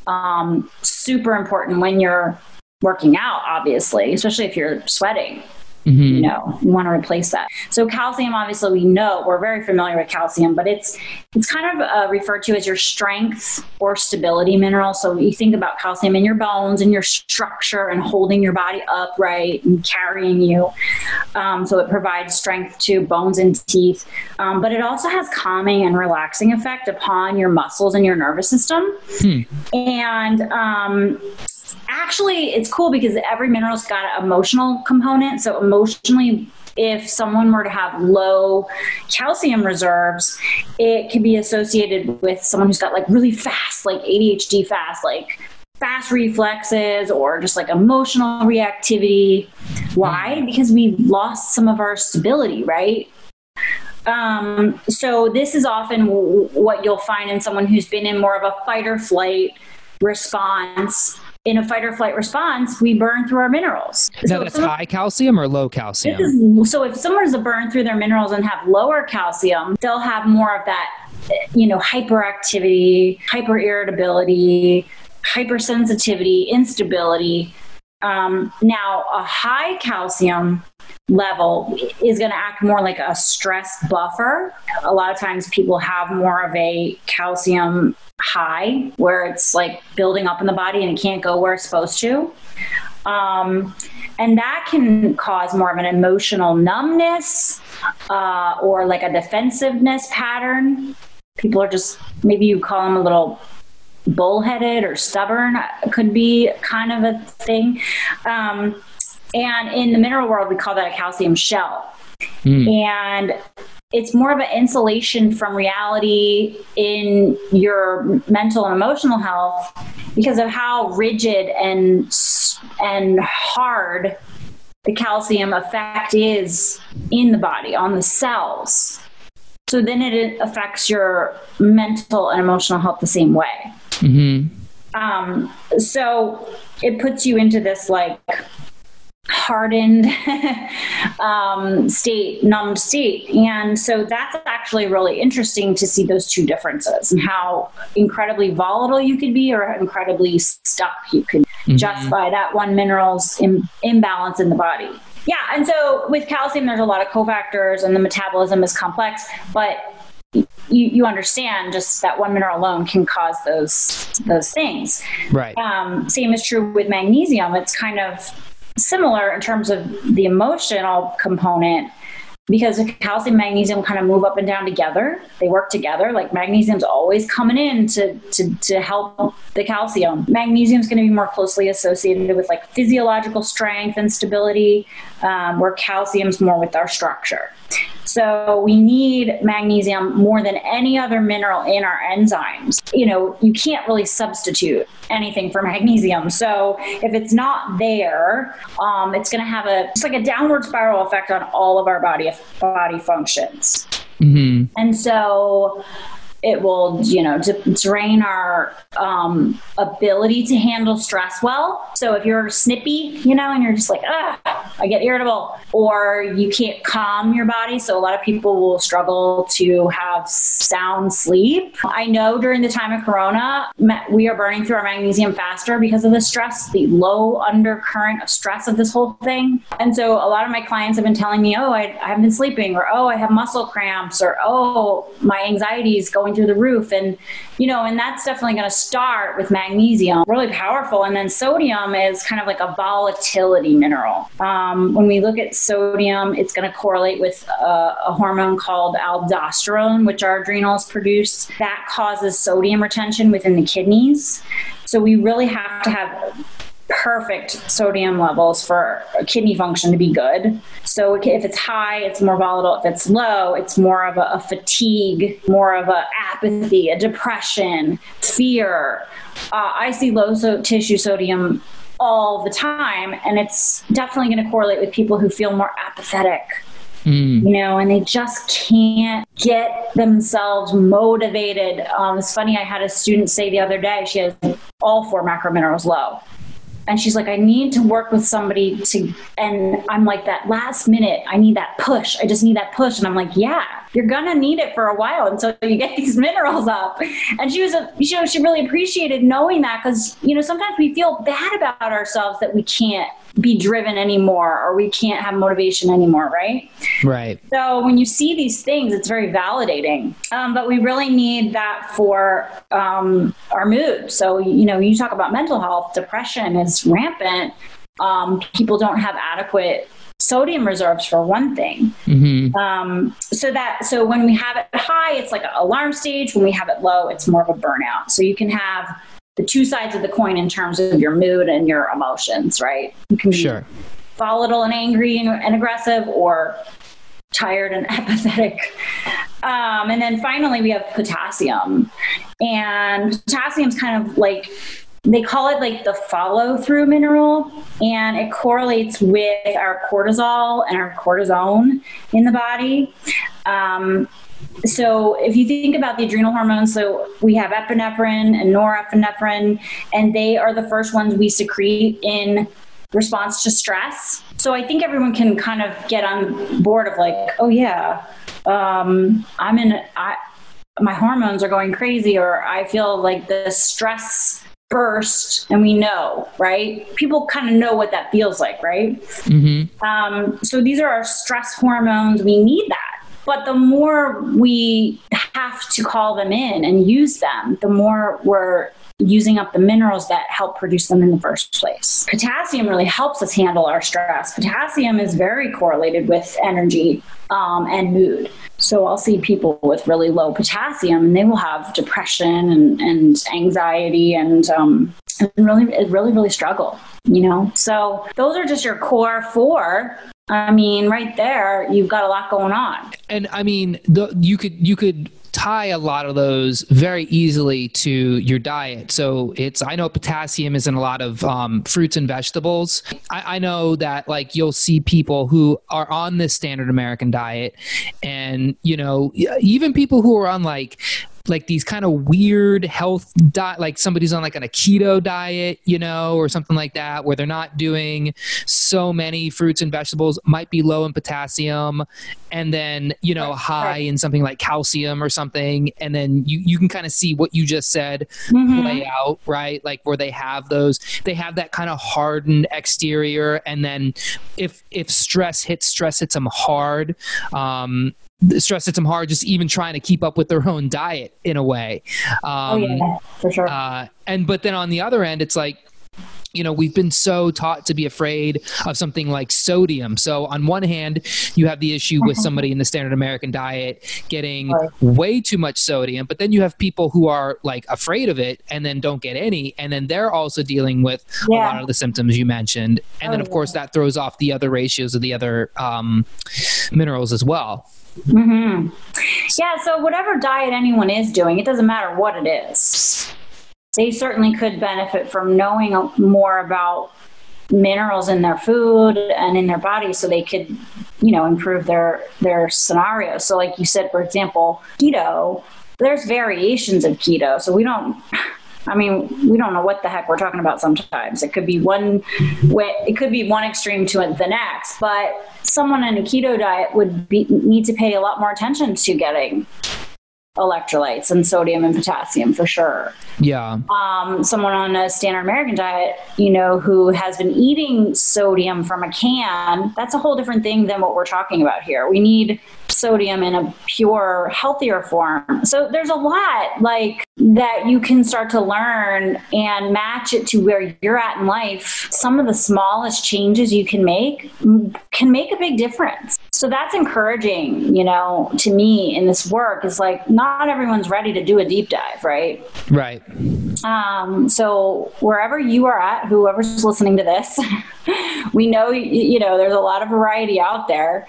Super important when you're working out, obviously, especially if you're sweating. Mm-hmm. You want to replace that. So calcium, obviously, we're very familiar with calcium, but it's kind of referred to as your strength or stability mineral. So you think about calcium in your bones and your structure and holding your body upright and carrying you. So it provides strength to bones and teeth. But it also has calming and relaxing effect upon your muscles and your nervous system. And actually, it's cool because every mineral's got an emotional component. So emotionally, if someone were to have low calcium reserves, it can be associated with someone who's got like really fast, like ADHD fast, like fast reflexes or just like emotional reactivity. Why? Because we lost some of our stability, right? So this is often what you'll find in someone who's been in more of a fight or flight response. In a fight or flight response, we burn through our minerals. Now, that's high calcium or low calcium? So if someone's to burn through their minerals and have lower calcium, they'll have more of that, hyperactivity, hyperirritability, hypersensitivity, instability. Now, a high calcium level is going to act more like a stress buffer. A lot of times people have more of a calcium high where it's like building up in the body and it can't go where it's supposed to. And that can cause more of an emotional numbness or like a defensiveness pattern. People are just, maybe you call them a little bullheaded or stubborn, could be kind of a thing. And in the mineral world, we call that a calcium shell. And it's more of an insulation from reality in your mental and emotional health because of how rigid and hard the calcium effect is in the body, on the cells. So then it affects your mental and emotional health the same way. So it puts you into this like hardened state, numbed state. And so that's actually really interesting to see those two differences and how incredibly volatile you could be or incredibly stuck you could just by that one mineral's imbalance in the body. Yeah. And so with calcium, there's a lot of cofactors and the metabolism is complex, but you understand just that one mineral alone can cause those things. Right. Same is true with magnesium. It's kind of similar in terms of the emotional component because calcium and magnesium kind of move up and down together. They work together. Like magnesium's always coming in to help the calcium. Magnesium is going to be more closely associated with like physiological strength and stability, where calcium's more with our structure. So we need magnesium more than any other mineral in our enzymes. You can't really substitute anything for magnesium. So if it's not there, it's going to have it's like a downward spiral effect on all of our body functions. And so it will, drain our ability to handle stress well. So if you're snippy, and you're just like, I get irritable, or you can't calm your body. So a lot of people will struggle to have sound sleep. I know during the time of Corona, we are burning through our magnesium faster because of the stress, the low undercurrent of stress of this whole thing. And so a lot of my clients have been telling me, I haven't been sleeping, or, I have muscle cramps, or, my anxiety is going through the roof. And, and that's definitely going to start with magnesium, really powerful. And then sodium is kind of like a volatility mineral. When we look at sodium, it's going to correlate with a hormone called aldosterone, which our adrenals produce. That causes sodium retention within the kidneys. So we really have to have perfect sodium levels for kidney function to be good. So if it's high, it's more volatile. If it's low, it's more of a fatigue, more of a apathy, a depression, fear. I see low tissue sodium all the time, and it's definitely going to correlate with people who feel more apathetic. And they just can't get themselves motivated. It's funny, I had a student say the other day, she has all 4 macrominerals low. And she's like, I need to work with somebody and I'm like, that last minute, I need that push. I just need that push. And I'm like, yeah, you're going to need it for a while until you get these minerals up. And she really appreciated knowing that because, sometimes we feel bad about ourselves that we can't be driven anymore or we can't have motivation anymore, right? Right. So when you see these things, it's very validating. But we really need that for our mood. So, you talk about mental health, depression is rampant. People don't have adequate sodium reserves for one thing. So when we have it high, it's like an alarm stage. When we have it low, it's more of a burnout. So you can have the two sides of the coin in terms of your mood and your emotions, right? You can Sure. volatile and angry and aggressive, or tired and apathetic. And then finally we have potassium, and potassium's kind of like, they call it like the follow through mineral, and it correlates with our cortisol and our cortisone in the body. So if you think about the adrenal hormones, so we have epinephrine and norepinephrine, and they are the first ones we secrete in response to stress. So I think everyone can kind of get on board of like, oh yeah, my hormones are going crazy, or I feel like the stress burst, and we know, right? People kind of know what that feels like, right? Mm-hmm. So these are our stress hormones. We need that. But the more we have to call them in and use them, the more we're using up the minerals that help produce them in the first place. Potassium really helps us handle our stress. Potassium is very correlated with energy and mood. So I'll see people with really low potassium, and they will have depression and anxiety and really struggle, you know? So those are just your core four. I mean, right there, you've got a lot going on. And I mean, you could tie a lot of those very easily to your diet. So I know potassium is in a lot of fruits and vegetables. I know that like you'll see people who are on this standard American diet, and, you know, even people who are on like these kind of weird health diet, like somebody's on like a keto diet, you know, or something like that, where they're not doing so many fruits and vegetables, might be low in potassium, and then, you know, high in something like calcium or something. And then you can kind of see what you just said play out, right? Like where they have that kind of hardened exterior. And then if stress hits them hard, stress hits them hard, just even trying to keep up with their own diet in a way. For sure. But then on the other end, it's like, you know, we've been so taught to be afraid of something like sodium. So on one hand, you have the issue with somebody in the standard American diet getting way too much sodium, but then you have people who are like afraid of it and then don't get any. And then they're also dealing with a lot of the symptoms you mentioned. And then of course that throws off the other ratios of the other minerals as well. Mm-hmm. Yeah. So whatever diet anyone is doing, it doesn't matter what it is. They certainly could benefit from knowing more about minerals in their food and in their body, so they could, you know, improve their scenario. So like you said, for example, keto, there's variations of keto. So we don't know what the heck we're talking about sometimes. It could be one extreme to the next, but someone in a keto diet would need to pay a lot more attention to getting electrolytes and sodium and potassium for sure. Yeah. Someone on a standard American diet, you know, who has been eating sodium from a can, that's a whole different thing than what we're talking about here. We need sodium in a pure, healthier form. So there's a lot like that you can start to learn and match it to where you're at in life. Some of the smallest changes you can make a big difference. So that's encouraging, you know, to me in this work, is like, not everyone's ready to do a deep dive, right? Right. So wherever you are at, whoever's listening to this, we know, you know, there's a lot of variety out there.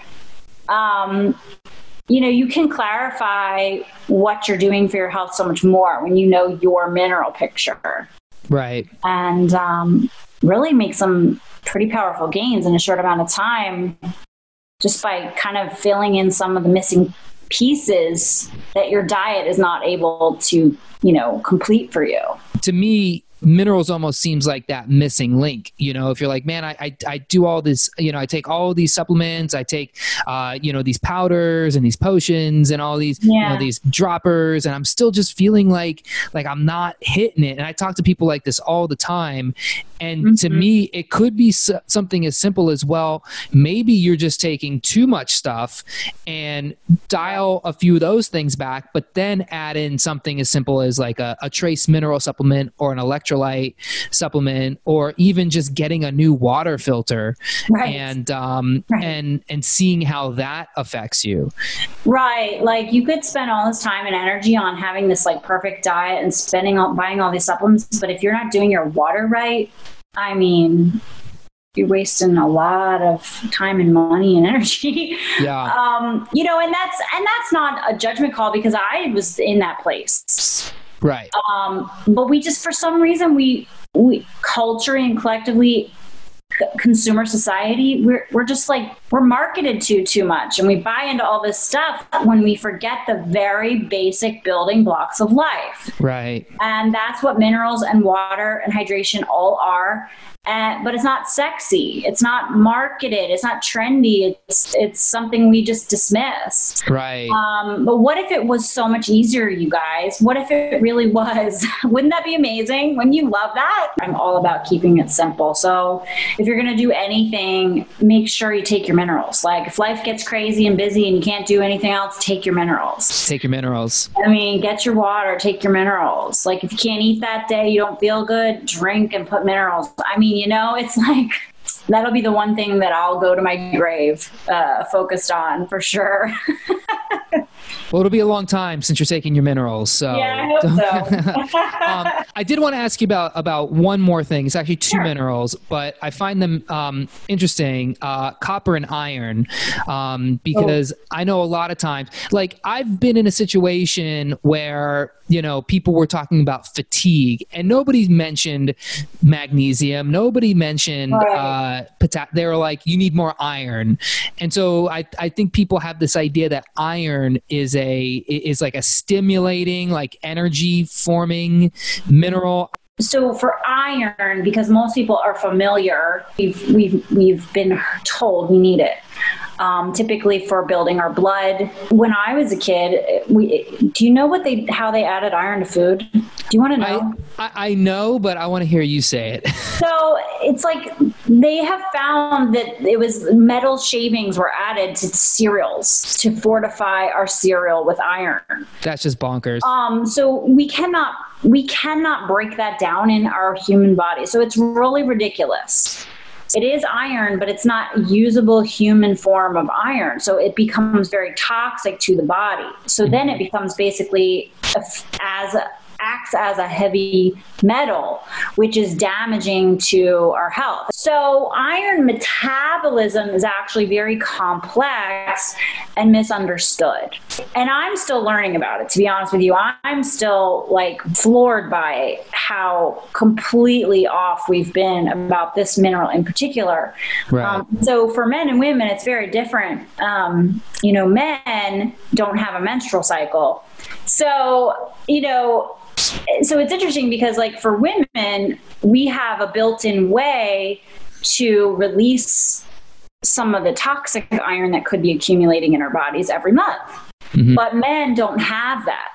You know, you can clarify what you're doing for your health so much more when you know your mineral picture. Right. And really make some pretty powerful gains in a short amount of time, just by kind of filling in some of the missing pieces that your diet is not able to, you know, complete for you. To me, minerals almost seems like that missing link. You know, if you're like, man, I do all this, you know, I take all these supplements, I take, you know, these powders and these potions and all these, you know, these droppers, and I'm still just feeling like I'm not hitting it. And I talk to people like this all the time. And to me, it could be something as simple as, well, maybe you're just taking too much stuff, and dial a few of those things back, but then add in something as simple as like a trace mineral supplement or an electrolyte supplement, or even just getting a new water filter, and seeing how that affects you. Right. Like you could spend all this time and energy on having this like perfect diet and buying all these supplements, but if you're not doing your water right, I mean, you're wasting a lot of time and money and energy. Yeah. You know, and that's not a judgment call, because I was in that place. Right. But we just, for some reason, we culturally and collectively, consumer society, we're just like, we're marketed to too much, and we buy into all this stuff when we forget the very basic building blocks of life. Right. And that's what minerals and water and hydration all are. But it's not sexy. It's not marketed. It's not trendy. It's something we just dismiss. Right. But what if it was so much easier, you guys? What if it really was? Wouldn't that be amazing? Wouldn't you love that? I'm all about keeping it simple. So if you're going to do anything, make sure you take your minerals. Like, if life gets crazy and busy and you can't do anything else, take your minerals. Take your minerals. I mean, get your water, take your minerals. Like, if you can't eat that day, you don't feel good, drink and put minerals. I mean, you know, it's like, that'll be the one thing that I'll go to my grave focused on, for sure. Well, it'll be a long time since you're taking your minerals. So yeah, I hope so. I did want to ask you about one more thing. It's actually two minerals, but I find them interesting, copper and iron, because I know a lot of times, like, I've been in a situation where, you know, people were talking about fatigue and nobody mentioned magnesium. Nobody mentioned potassium. They were like, you need more iron. And so I think people have this idea that iron is like a stimulating, like energy forming mineral. So for iron, because most people are familiar, we've been told we need it. Typically for building our blood. When I was a kid, do you know how they added iron to food? Do you want to know? I know, but I want to hear you say it. So it's like, they have found that it was metal shavings were added to cereals to fortify our cereal with iron. That's just bonkers. So we cannot break that down in our human body. So it's really ridiculous. It is iron, but it's not usable human form of iron. So it becomes very toxic to the body. So then it becomes basically acts as a heavy metal, which is damaging to our health. So iron metabolism is actually very complex and misunderstood. And I'm still learning about it, to be honest with you. I'm still like floored by how completely off we've been about this mineral in particular. Right. So for men and women, it's very different. You know, men don't have a menstrual cycle. So, you know, so it's interesting because, like, for women, we have a built-in way to release some of the toxic iron that could be accumulating in our bodies every month. Mm-hmm. But men don't have that.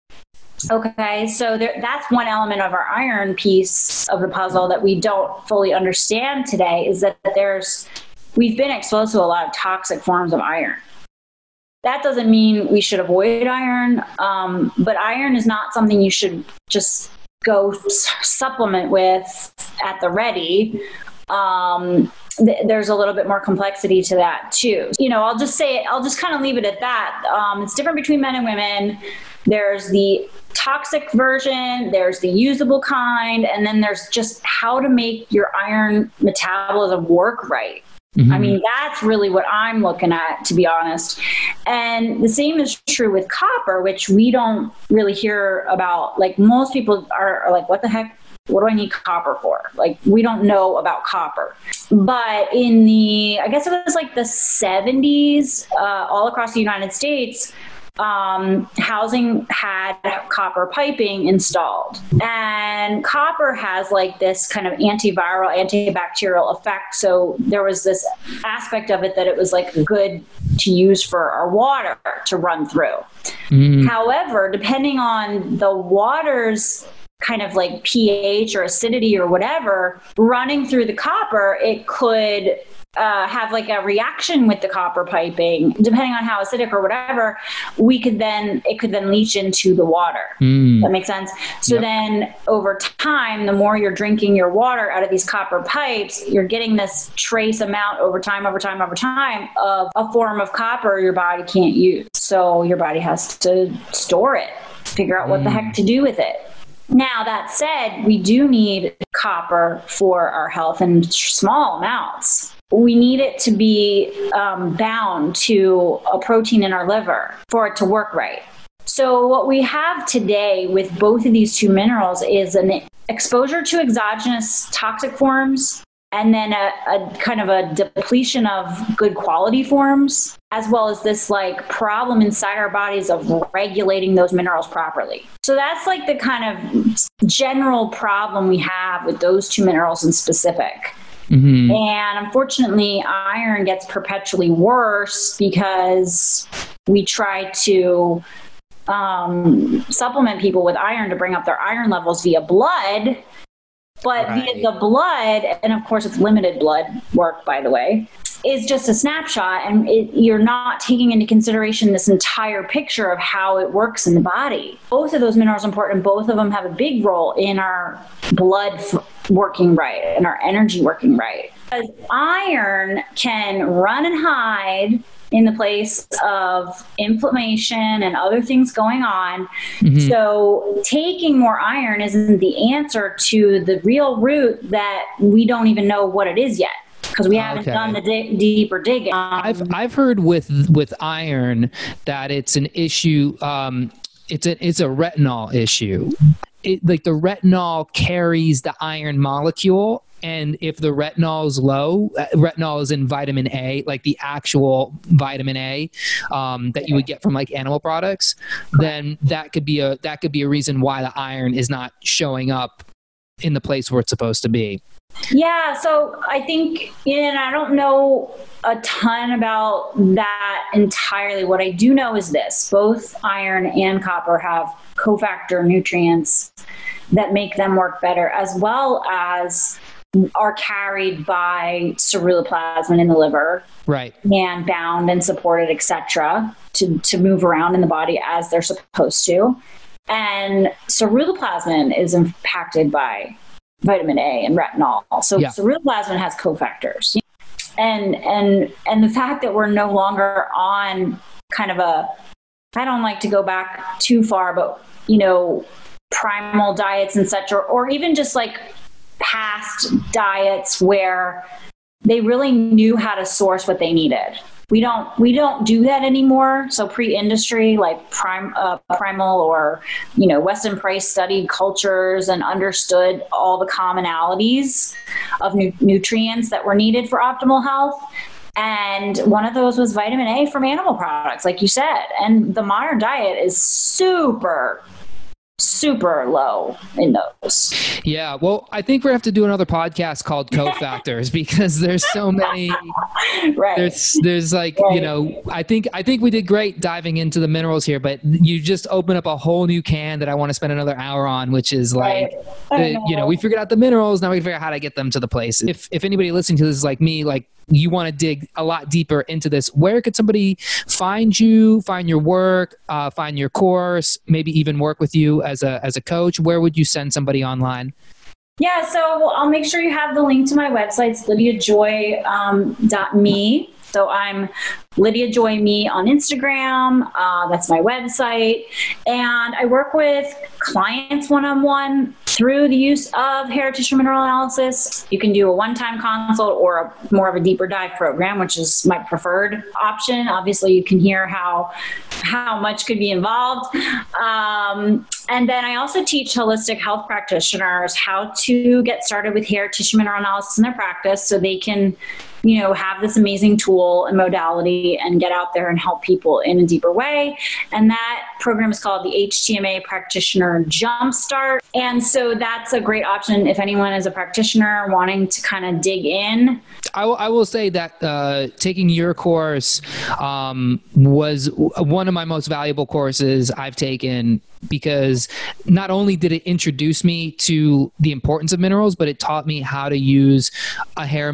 Okay, so that's one element of our iron piece of the puzzle that we don't fully understand today, is that we've been exposed to a lot of toxic forms of iron. That doesn't mean we should avoid iron, but iron is not something you should just go supplement with at the ready. There's a little bit more complexity to that too. You know, I'll just kind of leave it at that. It's different between men and women. There's the toxic version, there's the usable kind, and then there's just how to make your iron metabolism work right. Mm-hmm. I mean, that's really what I'm looking at, to be honest. And the same is true with copper, which we don't really hear about. Like, most people are like, what the heck? What do I need copper for? Like, we don't know about copper. But in I guess it was like the 70s, all across the United States, housing had copper piping installed, and copper has like this kind of antiviral, antibacterial effect. So there was this aspect of it that it was like good to use for our water to run through. Mm. However, depending on the water's kind of like pH or acidity or whatever running through the copper, it could have like a reaction with the copper piping. Depending on how acidic or whatever, it could then leach into the water. That makes sense? So then over time, the more you're drinking your water out of these copper pipes, you're getting this trace amount over time of a form of copper your body can't use. So your body has to store it, figure out what the heck to do with it. Now, that said, we do need copper for our health in small amounts. We need it to be bound to a protein in our liver for it to work right. So what we have today with both of these two minerals is an exposure to exogenous toxic forms, and then a kind of a depletion of good quality forms, as well as this like problem inside our bodies of regulating those minerals properly. So that's like the kind of general problem we have with those two minerals in specific. Mm-hmm. And unfortunately, iron gets perpetually worse because we try to supplement people with iron to bring up their iron levels via blood. But via the blood, and of course it's limited blood work, by the way, is just a snapshot. And you're not taking into consideration this entire picture of how it works in the body. Both of those minerals are important. Both of them have a big role in our blood working right and our energy working right. Because iron can run and hide in the place of inflammation and other things going on. Mm-hmm. So taking more iron isn't the answer to the real root that we don't even know what it is yet, because we haven't done the deeper digging. I've heard with iron that it's an issue. It's a retinol issue. Like the retinol carries the iron molecule. And if the retinol is low, retinol is in vitamin A, like the actual vitamin A that you would get from like animal products, then that could be a reason why the iron is not showing up in the place where it's supposed to be. Yeah, so I think, and I don't know a ton about that entirely. What I do know is this: both iron and copper have cofactor nutrients that make them work better, as well as are carried by ceruloplasmin in the liver, right, and bound and supported, etc., to move around in the body as they're supposed to. And ceruloplasmin is impacted by vitamin A and retinol. So ceruloplasmin has cofactors, and the fact that we're no longer on kind of I don't like to go back too far, but primal diets and such, or even just like past diets where they really knew how to source what they needed. We don't do that anymore. So pre-industry, like primal or Weston Price studied cultures and understood all the commonalities of nutrients that were needed for optimal health. And one of those was vitamin A from animal products, like you said. And the modern diet is super low in those. Yeah, well, I think we're gonna have to do another podcast called Cofactors because there's so many. Right. There's like I think we did great diving into the minerals here, but you just open up a whole new can that I want to spend another hour on, which is like, we figured out the minerals, now we figure out how to get them to the place. If anybody listening to this is like me, like you want to dig a lot deeper into this, where could somebody find you, find your work, find your course, maybe even work with you as a coach? Where would you send somebody online? Yeah, so I'll make sure you have the link to my website. It's lydiajoy.me. So I'm Lydia Joy Me on Instagram. That's my website. And I work with clients one-on-one through the use of hair tissue mineral analysis. You can do a one-time consult or more of a deeper dive program, which is my preferred option. Obviously, you can hear how much could be involved. And then I also teach holistic health practitioners how to get started with hair tissue mineral analysis in their practice so they can have this amazing tool and modality and get out there and help people in a deeper way. And that program is called the HTMA Practitioner Jumpstart. And so that's a great option if anyone is a practitioner wanting to kind of dig in. I will say that taking your course was one of my most valuable courses I've taken, because not only did it introduce me to the importance of minerals, but it taught me how to use a hair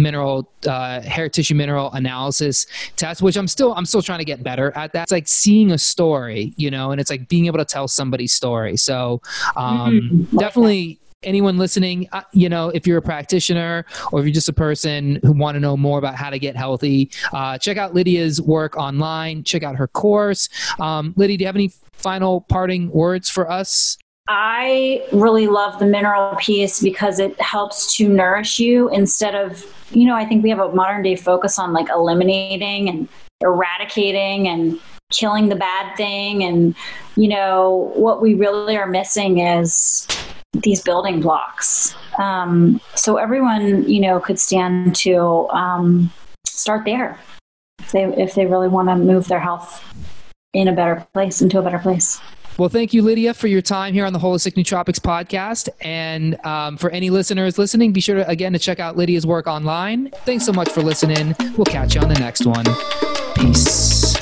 tissue mineral analysis test, which I'm still trying to get better at that. It's like seeing a story, and it's like being able to tell somebody's story. So definitely anyone listening, if you're a practitioner or if you're just a person who want to know more about how to get healthy, check out Lydia's work online, check out her course. Lydia, do you have any final parting words for us? I really love the mineral piece because it helps to nourish you instead of, you know, I think we have a modern day focus on like eliminating and eradicating and killing the bad thing. And, you know, what we really are missing is these building blocks. So everyone, you know, could stand to start there if they really want to move their health in a better place, into a better place. Well, thank you, Lydia, for your time here on the Holistic Nootropics podcast. And for any listeners listening, be sure to, again, to check out Lydia's work online. Thanks so much for listening. We'll catch you on the next one. Peace.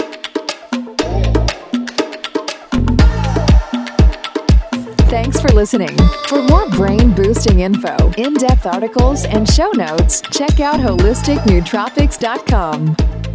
Thanks for listening. For more brain-boosting info, in-depth articles, and show notes, check out holisticnootropics.com.